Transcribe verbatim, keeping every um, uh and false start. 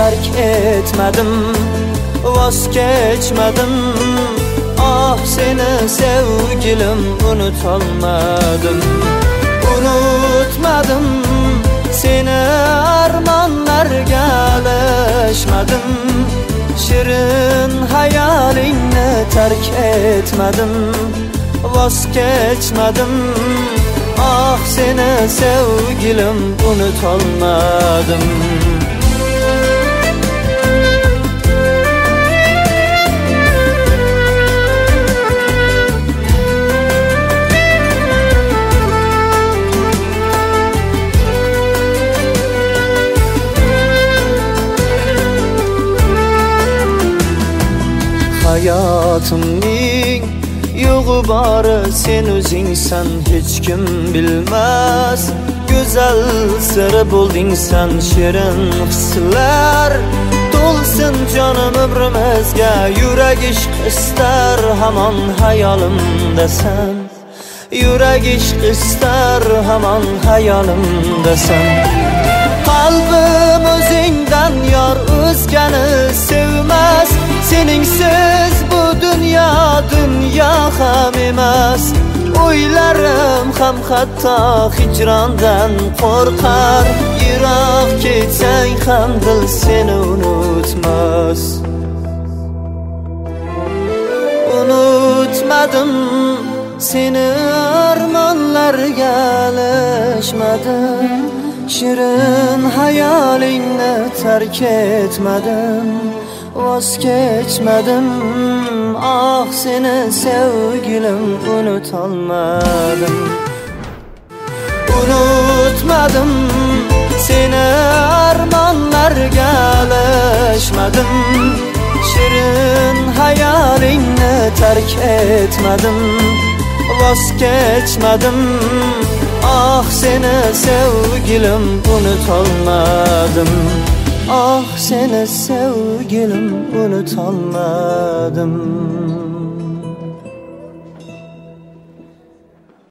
terk etmedim, vaz geçmedim. Ah seni sevgilim unutamadım, unutmadım. Seni armanlarga alışmadım, şirin hayalini terk etmedim, vaz geçmedim. Ah seni sevgilim unutamadım. Hayatımning yo'g'i bari sen o'zingsan, hech kim bilmas. Go'zal siri bo'lding sen, shirin hislar to'lsin jonim umrimizga. Yurak ishq istar hamon hayolimdasan, yurak ishq istar hamon hayolimdasan. Qalbim o'zingdan yor o'zgani sevmas, seningsiz bu dünya dünya ham emas. O'ylarim ham hatto hijrondan qo'rqar, yiroq ketsang ham dil seni unutmas. Unutmadim seni armonlarga alishmadim, shirin hayolingni terk etmedim, vaz geçmedim. Ah seni sevgilim unutamadım, unutmadım. Seni armonlarga alishmadim, shirin hayolingni terk etmedim, vaz geçmedim. Ah seni sevgilim unutamadım, ah seni sevgilim unutamadım.